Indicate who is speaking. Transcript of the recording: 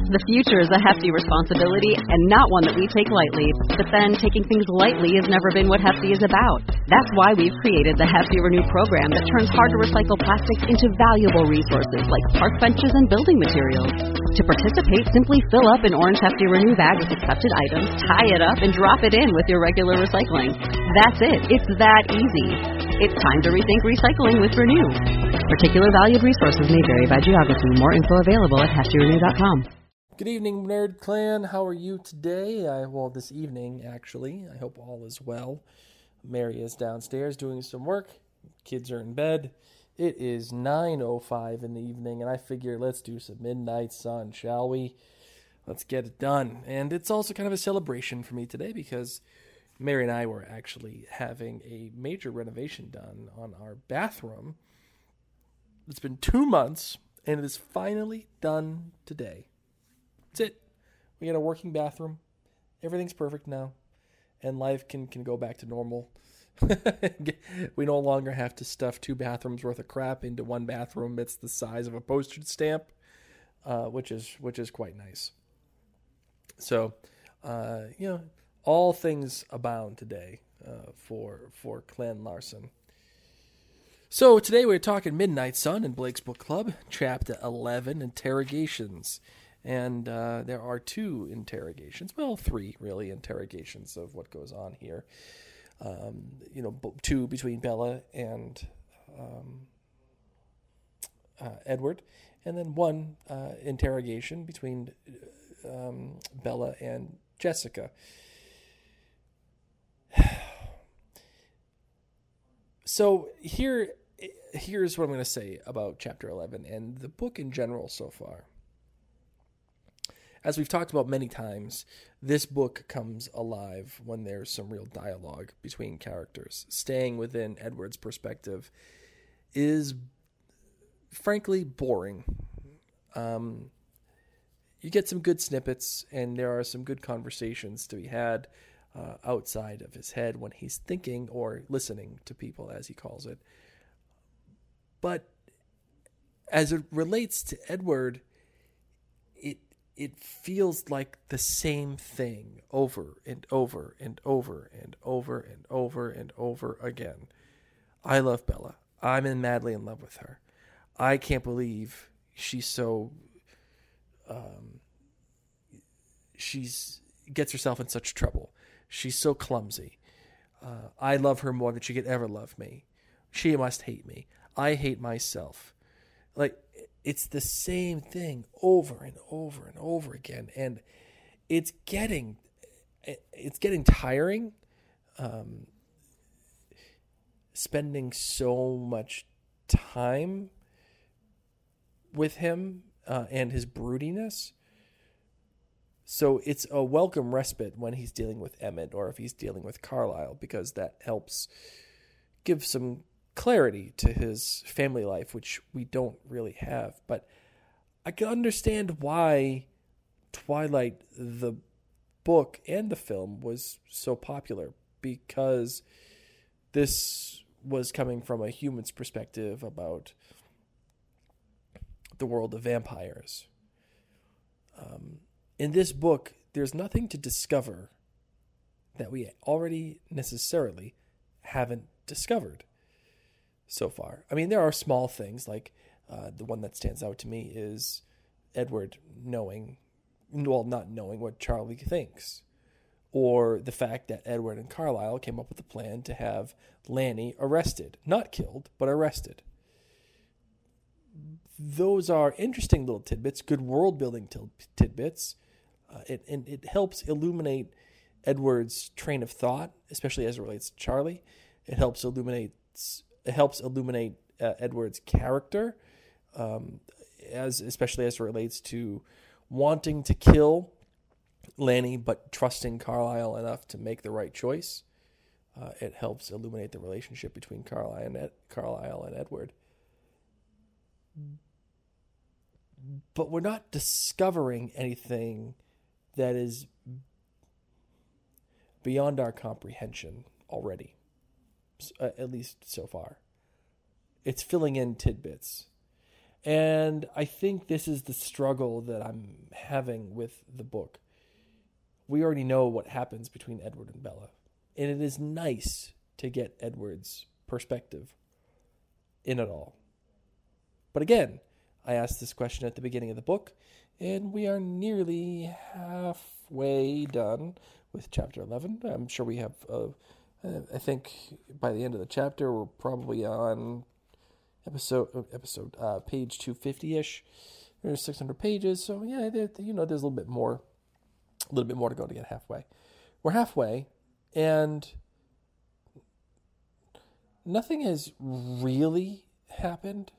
Speaker 1: The future is a hefty responsibility and not one that we take lightly. But then, taking things lightly has never been what Hefty is about. That's why we've created the Hefty Renew program that turns hard-to-recycle plastics into valuable resources like park benches and building materials. To participate, simply fill up an orange Hefty Renew bag with accepted items, tie it up, and drop it in with your regular recycling. That's it. It's that easy. It's time to rethink recycling with Renew. Particular valued resources may vary by geography. More info available at heftyrenew.com.
Speaker 2: Good evening, Nerd Clan. How are you today? Well, this evening, actually. I hope all is well. Mary is downstairs doing some work. Kids are in bed. It is 9:05 in the evening, and I figure let's do some Midnight Sun, shall we? Let's get it done. And it's also kind of a celebration for me today because Mary and I were actually having a major renovation done on our bathroom. It's been 2 months, and it is finally done today. That's it. We got a working bathroom. Everything's perfect now. And life can go back to normal. We no longer have to stuff 2 bathrooms worth of crap into one bathroom. It's the size of a postage stamp, which is quite nice. So, all things abound today for Clan Larson. So today we're talking Midnight Sun in Blake's Book Club, Chapter 11, Interrogations. And there are 2 interrogations, well, 3 really interrogations of what goes on here. 2 between Bella and Edward, and then 1 interrogation between Bella and Jessica. So here's what I'm going to say about Chapter 11 and the book in general so far. As we've talked about many times, this book comes alive when there's some real dialogue between characters. Staying within Edward's perspective is, frankly, boring. You get some good snippets, and there are some good conversations to be had outside of his head when he's thinking or listening to people, as he calls it. But as it relates to Edward, it feels like the same thing over and over and over and over and over and over again. I love Bella. I'm madly in love with her. I can't believe she's so... gets herself in such trouble. She's so clumsy. I love her more than she could ever love me. She must hate me. I hate myself. Like, it's the same thing over and over and over again, and it's getting tiring. Spending so much time with him and his broodiness. So it's a welcome respite when he's dealing with Emmett or if he's dealing with Carlisle, because that helps give some clarity to his family life, which we don't really have. But I can understand why Twilight, the book and the film, was so popular, because this was coming from a human's perspective about the world of vampires. In this book, there's nothing to discover that we already necessarily haven't discovered so far. I mean, there are small things, like the one that stands out to me is Edward not knowing what Charlie thinks, or the fact that Edward and Carlisle came up with a plan to have Lanny arrested, not killed, but arrested. Those are interesting little tidbits, good world-building tidbits. It helps illuminate Edward's train of thought, especially as it relates to Charlie. It helps illuminate Edward's character, especially as it relates to wanting to kill Lanny, but trusting Carlisle enough to make the right choice. It helps illuminate the relationship between Carlisle and Edward. But we're not discovering anything that is beyond our comprehension already, at least so far. It's filling in tidbits. And I think this is the struggle that I'm having with the book. We already know what happens between Edward and Bella. And it is nice to get Edward's perspective in it all. But again, I asked this question at the beginning of the book, and we are nearly halfway done with chapter 11. I'm sure we have, I think by the end of the chapter, we're probably on page 250-ish. There's 600 pages, so yeah, there's a little bit more to go to get halfway. We're halfway, and nothing has really happened